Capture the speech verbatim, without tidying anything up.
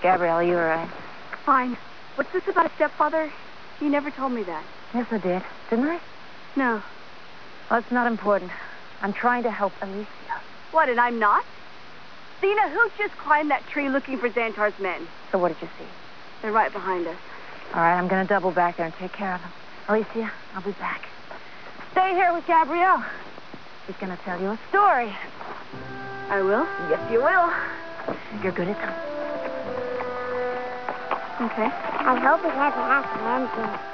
Gabrielle, you were right. Fine. What's this about a stepfather? You never told me that. Yes, I did. Didn't I? No. Well, it's not important. I'm trying to help Alicia. What, and I'm not? Lena, who just climbed that tree looking for Xantar's men? So what did you see? They're right behind us. All right, I'm going to double back there and take care of them. Alicia, I'll be back. Stay here with Gabrielle. She's going to tell you a story. I will? Yes, you will. You're good at them. Okay. I hope it has a happy ending.